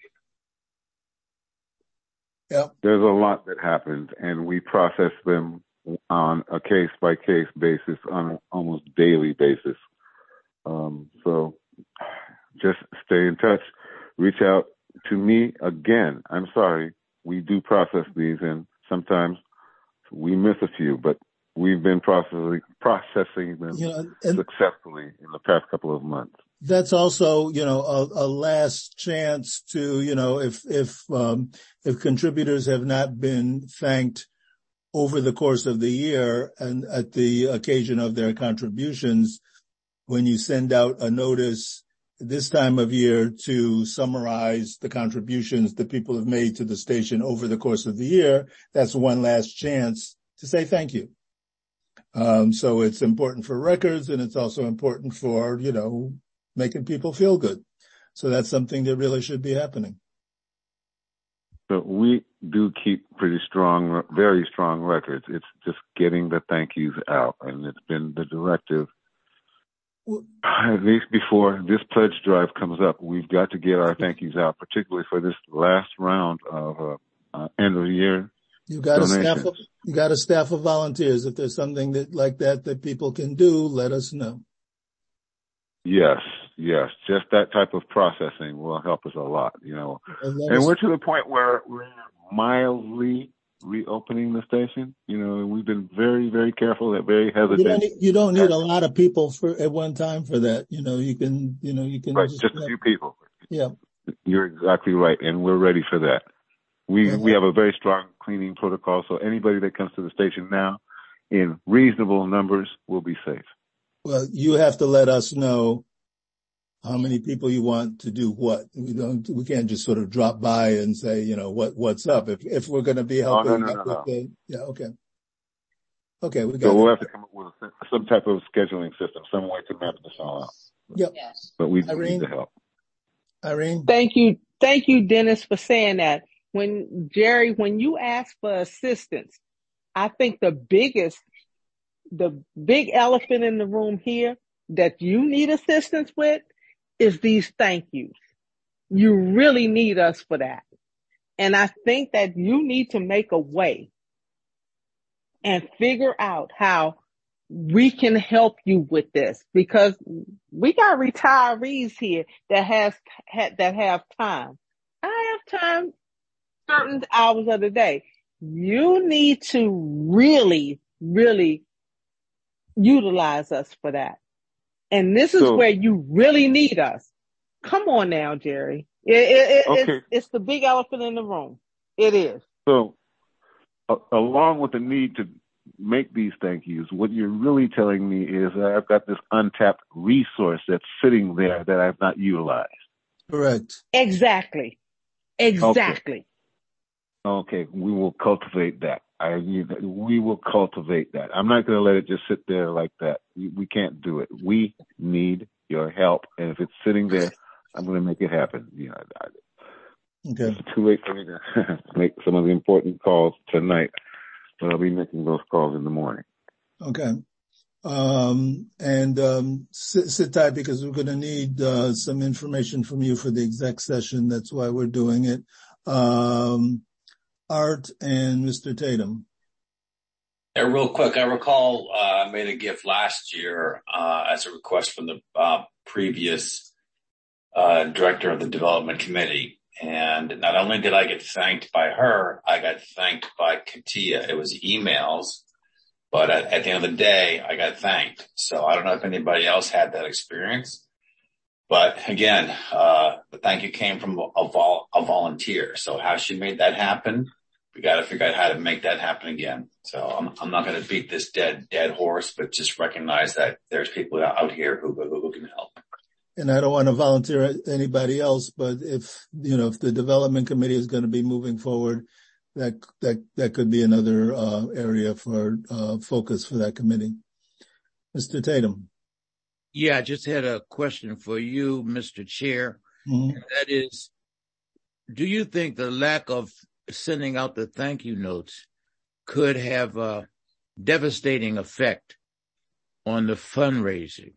Yeah. There's a lot that happens, and we process them on a case-by-case basis, on an almost daily basis. So just stay in touch. Reach out to me again. I'm sorry. We do process these, and sometimes we miss a few, but we've been processing them successfully in the past couple of months. That's also, a last chance to, if contributors have not been thanked over the course of the year and at the occasion of their contributions, when you send out a notice this time of year to summarize the contributions that people have made to the station over the course of the year, that's one last chance to say thank you. So it's important for records, and it's also important for, making people feel good. So that's something that really should be happening. So we do keep pretty strong, very strong records. It's just getting the thank yous out. And it's been the directive, at least before this pledge drive comes up, we've got to get our thank yous out, particularly for this last round of end of the year. You got a staff of volunteers. If there's something like that people can do, let us know. Yes. Just that type of processing will help us a lot, And we're to the point where we're mildly reopening the station. We've been very, very careful, very hesitant. You don't need a lot of people at one time for that. You can right, just a few people. Yeah. You're exactly right. And we're ready for that. We have a very strong cleaning protocol, so anybody that comes to the station now in reasonable numbers will be safe. Well, you have to let us know how many people you want to do what. We can't just sort of drop by and say, you know, what's up. If we're going to be helping. No. Yeah. Okay. Okay. We'll have to come up with some type of scheduling system, some way to map this all out. Yep. Yes. But we need the help. Irene? Thank you, Dennis, for saying that. Jerry, when you ask for assistance, I think the big elephant in the room here that you need assistance with is these thank yous. You really need us for that. And I think that you need to make a way and figure out how we can help you with this, because we got retirees here that have time. I have time certain hours of the day. You need to really, really utilize us for that. And this is where you really need us. Come on now, Jerry. It's the big elephant in the room. It is. So, along with the need to make these thank yous, what you're really telling me is that I've got this untapped resource that's sitting there that I've not utilized. Correct. Exactly. Okay. We will cultivate that. We will cultivate that. I'm not going to let it just sit there like that. We can't do it. We need your help. And if it's sitting there, I'm going to make it happen. Okay. It's too late for me to make some of the important calls tonight, but I'll be making those calls in the morning. Okay. Sit tight, because we're going to need some information from you for the exec session. That's why we're doing it. Art and Mr. Tatum. Yeah, real quick, I recall I made a gift last year as a request from the previous director of the development committee. And not only did I get thanked by her, I got thanked by Katia. It was emails, but at the end of the day, I got thanked. So I don't know if anybody else had that experience. But again, the thank you came from a volunteer. So how she made that happen, we got to figure out how to make that happen again. So I'm not going to beat this dead horse, but just recognize that there's people out here who can help. And I don't want to volunteer anybody else, but if the development committee is going to be moving forward, that could be another area for focus for that committee. Mr. Tatum. Yeah, I just had a question for you, Mr. Chair. Mm-hmm. And that is, do you think the lack of sending out the thank you notes could have a devastating effect on the fundraisers?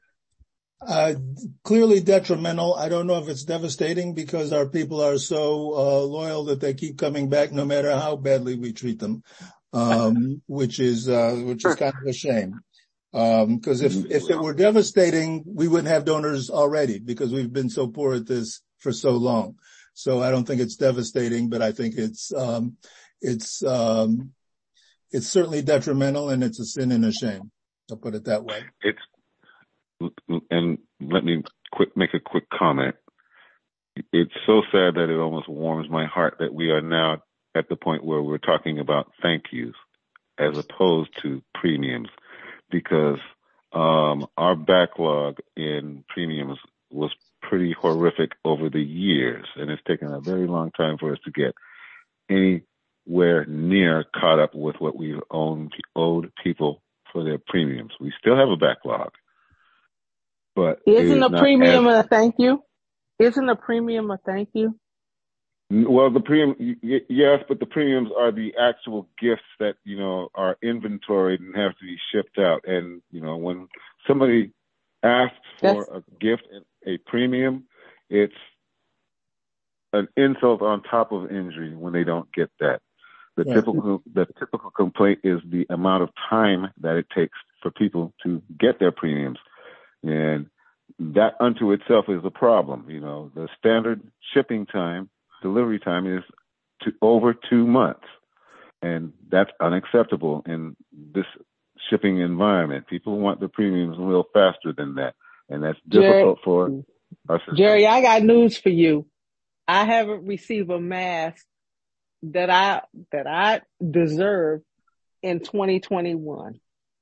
Clearly detrimental. I don't know if it's devastating, because our people are so loyal that they keep coming back no matter how badly we treat them, which is kind of a shame. Because if it were devastating, we wouldn't have donors already, because we've been so poor at this for so long. So I don't think it's devastating, but I think it's certainly detrimental, and it's a sin and a shame. I'll put it that way. And let me make a quick comment. It's so sad that it almost warms my heart that we are now at the point where we're talking about thank yous as opposed to premiums, because our backlog in premiums was pretty horrific over the years, and it's taken a very long time for us to get anywhere near caught up with what we've owed people for their premiums. We still have a backlog. But isn't a premium a thank you? Isn't a premium a thank you? Well, the premium, yes, but the premiums are the actual gifts that, are inventoried and have to be shipped out. And, when somebody asks for a gift, a premium, it's an insult on top of injury when they don't get that. The typical complaint is the amount of time that it takes for people to get their premiums. And that unto itself is a problem. The standard shipping time, delivery time is over 2 months. And that's unacceptable in this shipping environment. People want the premiums a little faster than that. And that's difficult for us. Jerry, I got news for you. I haven't received a mask that I deserve in 2021.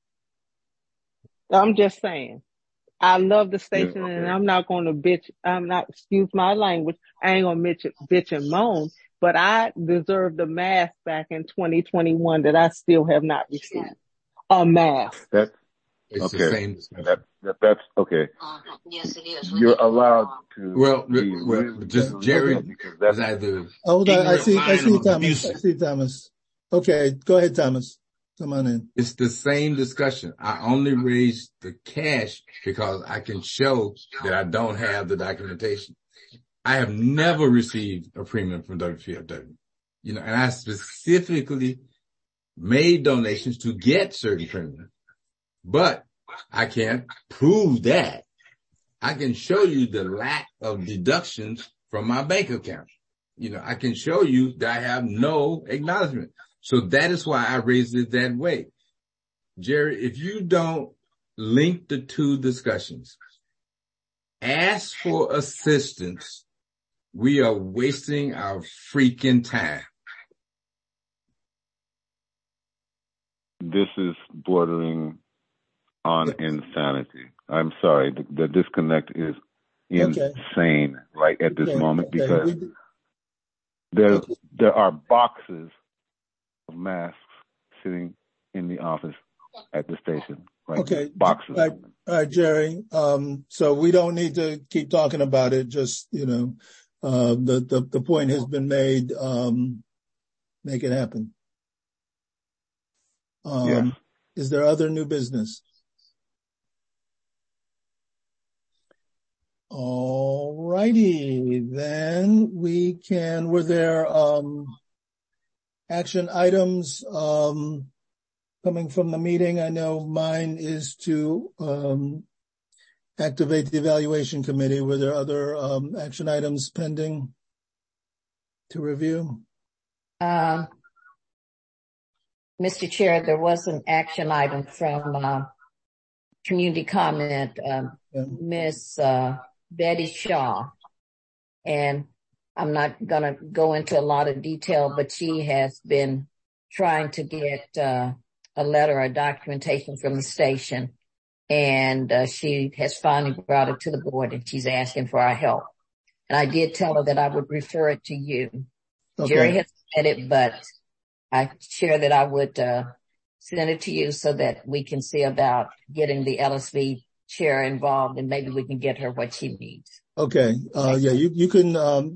I'm just saying. I love the station, yeah, okay. And I'm not going to bitch. Excuse my language. I ain't going to bitch and moan, but I deserve the mask back in 2021 that I still have not received. A mask. That's okay. That's okay. Yes, it is. You're allowed to. Well, just Jerry. Because hold on. I see Thomas. Okay, go ahead, Thomas. Come on in. It's the same discussion. I only raised the cash because I can show that I don't have the documentation. I have never received a premium from WPFW. And I specifically made donations to get certain premiums. But I can't prove that. I can show you the lack of deductions from my bank account. I can show you that I have no acknowledgement. So that is why I raised it that way. Jerry, if you don't link the two discussions, ask for assistance, we are wasting our freaking time. This is bordering on insanity. I'm sorry. The disconnect is insane right at this moment because there are boxes of masks sitting in the office at the station. Right? Okay. Boxes. All right, Jerry. So we don't need to keep talking about it. Just, the point has been made. Make it happen. Yes. Is there other new business? All righty. Then were there, action items, coming from the meeting? I know mine is to, activate the evaluation committee. Were there other, action items pending to review? Mr. Chair, there was an action item from, community comment, Miss, Betty Shaw, and I'm not going to go into a lot of detail, but she has been trying to get a letter or documentation from the station, and she has finally brought it to the board, and she's asking for our help. And I did tell her that I would refer it to you. Okay. Jerry has said it, but I share that I would send it to you so that we can see about getting the LSV chair involved, and maybe we can get her what she needs. Okay. You can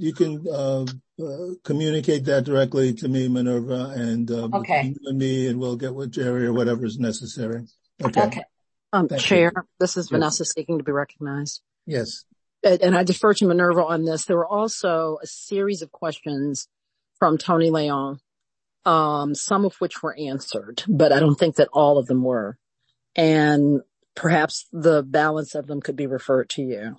communicate that directly to me, Minerva, and between you and me, and we'll get with Jerry or whatever is necessary. Okay. Chair, this is Vanessa seeking to be recognized. Yes. And I defer to Minerva on this. There were also a series of questions from Tony Leon, some of which were answered, but I don't think that all of them were. And perhaps the balance of them could be referred to you.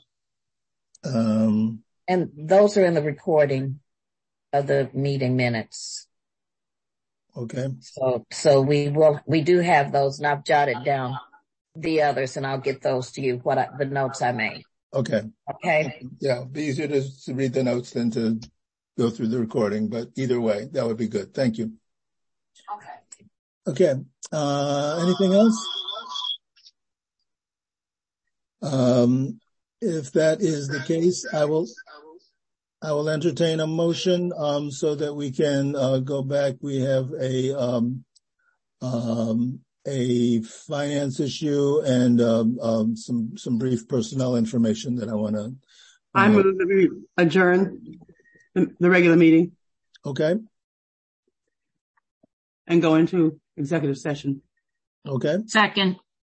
And those are in the recording of the meeting minutes. Okay. So we do have those, and I've jotted down the others, and I'll get those to you, the notes I made. Okay. Okay. Yeah. It'd be easier to read the notes than to go through the recording, but either way, that would be good. Thank you. Okay. Anything else? If that is the case, I will entertain a motion, so that we can, go back. We have a finance issue and, some brief personnel information that I want to. I move that we adjourn the regular meeting. Okay. And go into executive session. Okay. Second.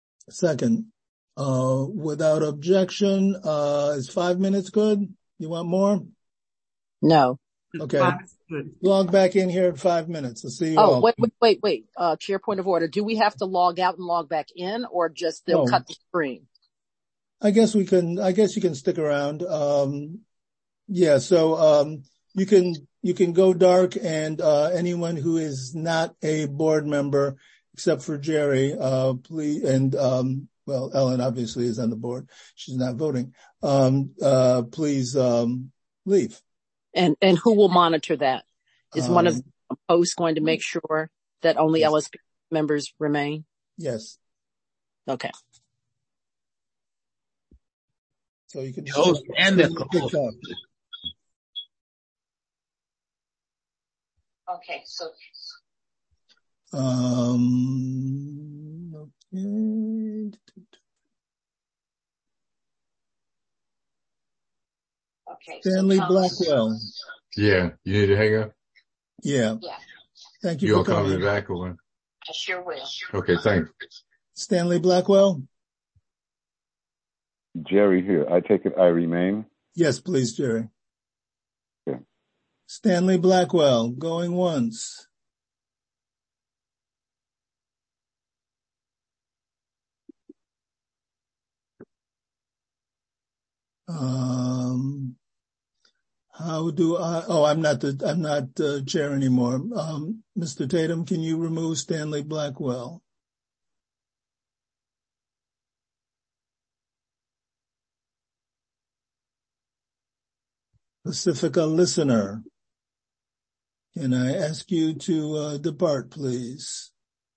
Without objection, is 5 minutes good? You want more? No. Okay. Log back in here at 5 minutes. I'll see you all. Wait. Chair, point of order. Do we have to log out and log back in, or just they'll cut the screen? I guess you can stick around. So, you can go dark, and, anyone who is not a board member, except for Jerry, please, and, Ellen obviously is on the board. She's not voting. Please, leave. And who will monitor that? Is one of host going to make sure that only LSP members remain? Yes. Okay. So you can host and the co-host. Okay, so. Okay. Stanley Blackwell. Yeah, you need to hang up? Yeah. Thank you. You want to call me back or what? I sure will. Okay, thanks. Stanley Blackwell. Jerry here. I take it I remain? Yes, please, Jerry. Yeah. Stanley Blackwell, going once. How do I'm not chair anymore. Mr. Tatum, can you remove Stanley Blackwell? Pacifica listener, can I ask you to depart, please?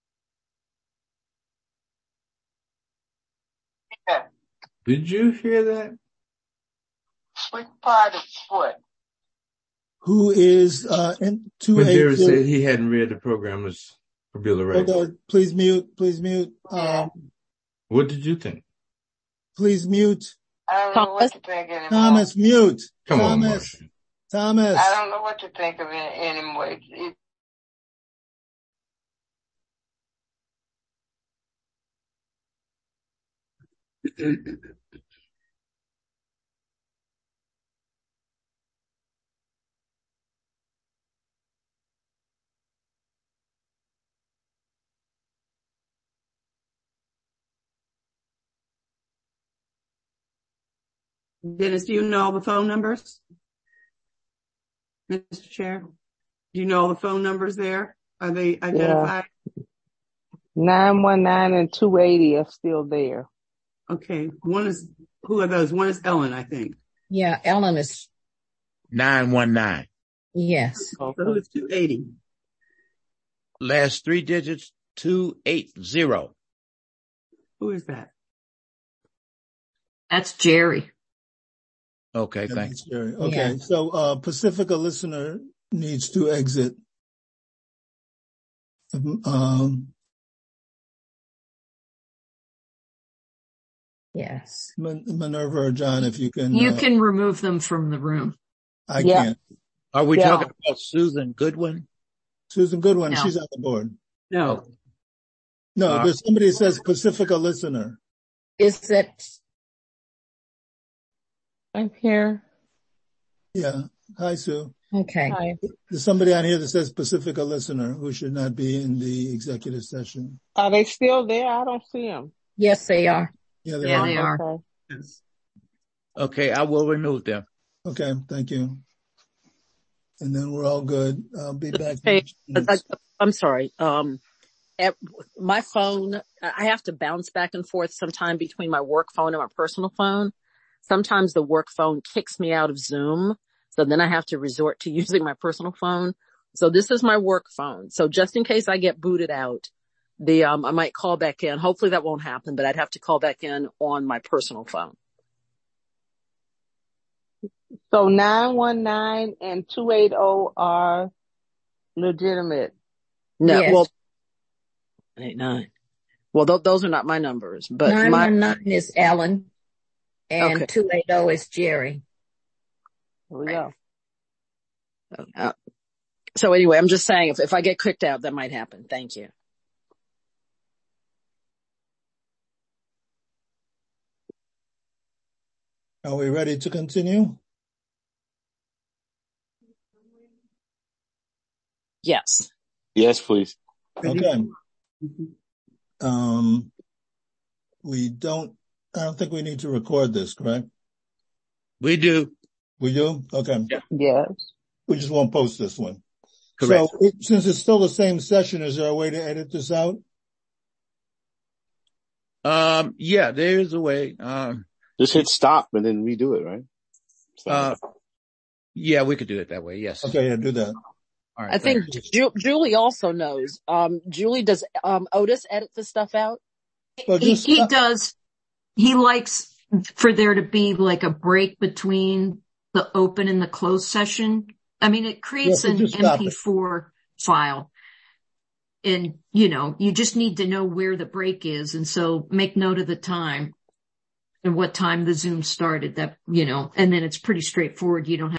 Yeah. Did you hear that? Which part of what? Who is in 280? When Jerry said he hadn't read the program for Bill of Rights. Okay, please mute. What did you think? Please mute. I don't know what to think anymore. Thomas, mute. Come on, Thomas. I don't know what to think of it anymore. Dennis, do you know all the phone numbers? Mr. Chair, do you know all the phone numbers there? Are they identified? Yeah. 919 and 280 are still there. Okay. Who are those? One is Ellen, I think. Yeah, Ellen is 919. Yes. So who's 280? Last three digits, 280. Who is that? That's Jerry. Okay, thanks. Jerry. Okay, yeah. So Pacifica listener needs to exit. Yes. Minerva or John, if you can. You can remove them from the room. I can't. Are we talking about Susan Goodwin? Susan Goodwin, no. She's on the board. No. No, there's somebody that says Pacifica listener. Is that? I'm here. Yeah. Hi, Sue. Okay. Hi. There's somebody on here that says Pacifica listener who should not be in the executive session. Are they still there? I don't see them. Yes, they are. Yeah, they are. Okay. Yes. Okay, I will remove them. Okay, thank you. And then we're all good. I'll be back. Hey, I'm sorry. My phone, I have to bounce back and forth sometime between my work phone and my personal phone. Sometimes the work phone kicks me out of Zoom. So then I have to resort to using my personal phone. So this is my work phone. So just in case I get booted out, I might call back in. Hopefully that won't happen, but I'd have to call back in on my personal phone. So 919 and 280 are legitimate. No, Yes. well, 89. Well, those are not my numbers, but 919 is Ellen and okay. 280 is Jerry. Here we go. So anyway, I'm just saying if I get kicked out, that might happen. Thank you. Are we ready to continue? Yes. Yes, please. Okay. I don't think we need to record this, correct? We do. We do? Okay. Yeah. Yes. We just won't post this one. Correct. So since it's still the same session, is there a way to edit this out? Yeah, there is a way. Just hit stop and then redo it, right? Yeah, we could do it that way. Yes. Okay. Yeah, do that. All right, I think Julie also knows. Julie, does Otis edit the stuff out? Well, he does. He likes for there to be like a break between the open and the closed session. I mean, it creates an MP4 file. And, you just need to know where the break is. And so make note of the time and what time the Zoom started, and then it's pretty straightforward. You don't have